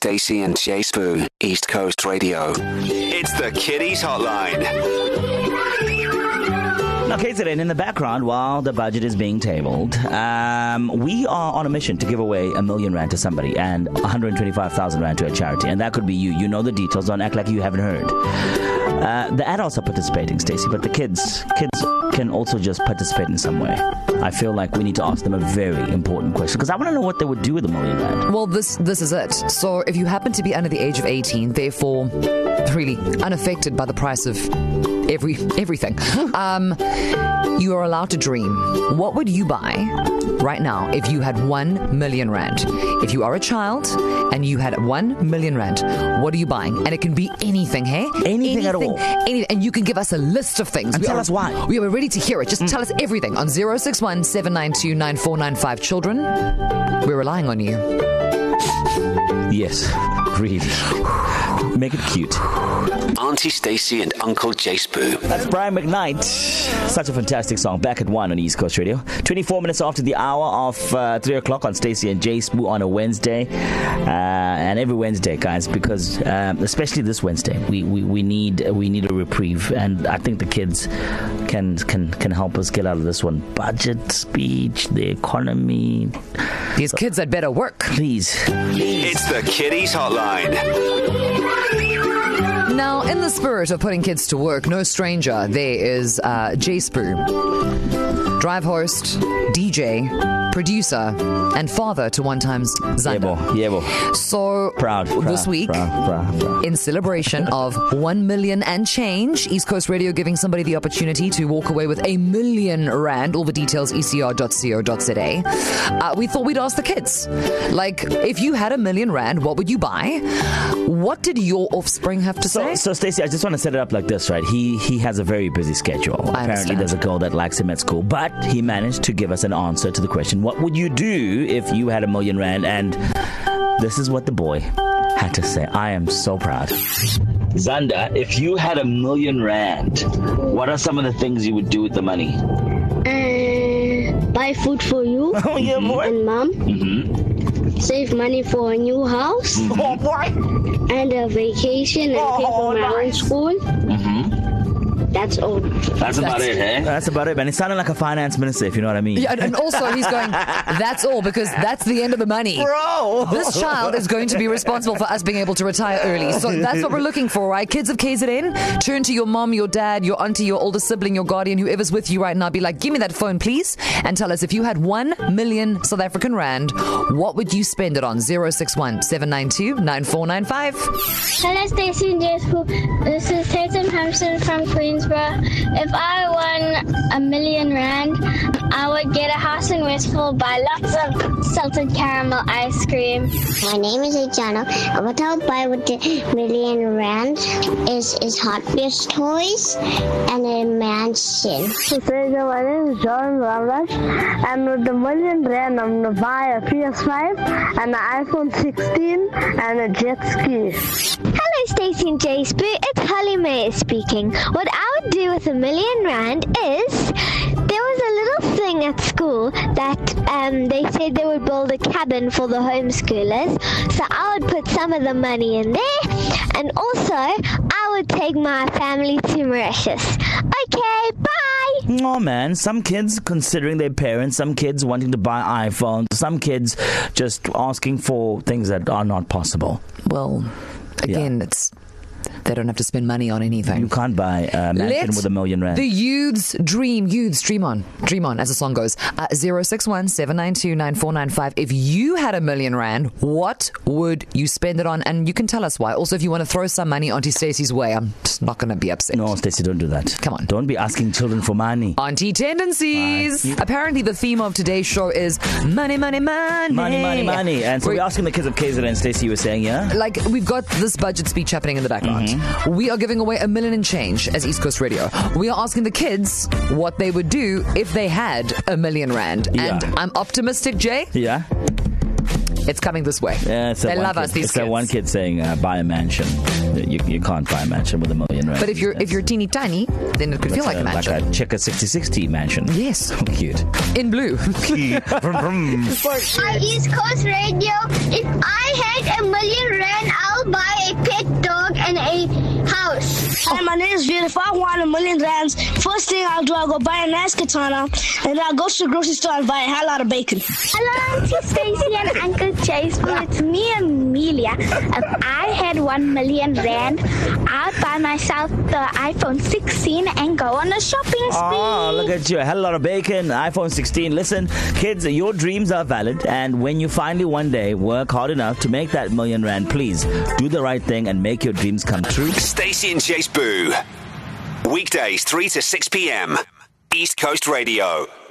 Stacey and Jay Spoo, East Coast Radio. It's the Kiddies Hotline. Now, KZN in the background while the budget is being tabled. We are on a mission to give away R1 million to somebody and 125,000 Rand to a charity. And that could be you. You know the details. Don't act like you haven't heard. The adults are participating, Stacey, but the kids can also just participate in some way. I feel like we need to ask them a very important question because I want to know what they would do with R1 million. Well, this is it. So if you happen to be under the age of 18, therefore really unaffected by the price of everything, you are allowed to dream. What would you buy right now if you had R1 million? If you are a child and you had R1 million, what are you buying? And it can be anything, hey? Anything at all. Anything. And you can give us a list of things. And tell us why. We are ready to hear it. Just tell us everything on 061 792 9495. Children, we're relying on you. Yes, really. Make it cute. Auntie Stacey and Uncle Jay Spoo. That's Brian McKnight. Such a fantastic song. Back at 1 on East Coast Radio. 24 minutes after the hour of 3 o'clock on Stacey and Jay Spoo on a Wednesday. And every Wednesday, guys, because especially this Wednesday, we need a reprieve. And I think the kids can help us get out of this one. Budget speech, the economy. These kids had better work. Please. It's the Kiddies Hotline. Now, in the spirit of putting kids to work, no stranger, there is Jay Spoo, drive host, DJ, producer, and father to one times Zanda. Yebo. So, proud this week, in celebration of 1 million and change, East Coast Radio giving somebody the opportunity to walk away with R1 million. All the details, ecr.co.za. We thought we'd ask the kids, like, if you had R1 million, what would you buy? What did your offspring have to say? So Stacey, I just want to set it up like this, right? He has a very busy schedule. Apparently, there's a girl that likes him at school, but he managed to give us an answer to the question, what would you do if you had R1 million? And this is what the boy had to say. I am so proud. Zanda, if you had R1 million, what are some of the things you would do with the money? Buy food for you and mom. Mm-hmm. Save money for a new house. Oh, boy. And a vacation and pay for my own school. Mm-hmm. That's all. That's about it, eh? That's about it, man. It sounded like a finance minister, if you know what I mean. Yeah, and also he's going, that's all, because that's the end of the money. Bro! This child is going to be responsible for us being able to retire early. So that's what we're looking for, right? Kids of KZN, turn to your mom, your dad, your auntie, your older sibling, your guardian, whoever's with you right now. Be like, give me that phone, please. And tell us, if you had R1 million South African rand, what would you spend it on? 061 792 9495. Hello, Stacey and Jay Spoo. This is Tatum Hampson from Queensborough. If I won R1 million, I would get a house in Westfield, buy lots of salted caramel ice cream. My name is Ejana, and what I would buy with the R1 million is Hot Wheels toys and a mansion. My name is John Ramesh, and with the R1 million, I'm going to buy a PS5 and an iPhone 16 and a jet ski. Hello, Stacey and Jay Spoo. It's Holly May speaking. What I would do with R1 million is, there was a little thing at school that they said they would build a cabin for the homeschoolers. So I would put some of the money in there, and also I would take my family to Mauritius. Okay, bye! Oh man, some kids considering their parents, some kids wanting to buy iPhones, some kids just asking for things that are not possible. Well, again, they don't have to spend money on anything. You can't buy a mansion with R1 million. The youths dream. Youths dream on, as the song goes. 061 792 9495. If you had R1 million, what would you spend it on? And you can tell us why. Also, if you want to throw some money Auntie Stacey's way, I'm just not going to be upset. No, Stacey, don't do that. Come on. Don't be asking children for money. Auntie tendencies. Apparently, the theme of today's show is money, money, money. Money, money, money. And so we're asking the kids of KZN, and Stacey, you were saying, yeah? Like, we've got this budget speech happening in the background. Mm-hmm. We are giving away R1 million and change as East Coast Radio. We are asking the kids what they would do if they had R1 million. Yeah. And I'm optimistic, Jay. Yeah. It's coming this way. Yeah, they love us, these kids. It's one kid saying, buy a mansion. You can't buy a mansion with R1 million. But if you're teeny tiny, then it could feel like a mansion. Like a Checker 6060 mansion. Yes. So cute. In blue. Hi, East Coast Radio. If I had R1 million, if I won $1 million, first thing I'll do, I'll go buy a nice katana, and then I'll go to the grocery store and buy a hell lot of bacon. Hello, Auntie Stacey and Uncle Chase. It's me, Amelia. If I had $1 million, I'd buy myself the iPhone 16 and go on a shopping spree. Oh, look at you. A hell lot of bacon, iPhone 16. Listen, kids, your dreams are valid, and when you finally one day work hard enough to make that $1 million, please do the right thing and make your dreams come true. Stacey and Chase Boo. Weekdays 3 to 6 p.m. East Coast Radio.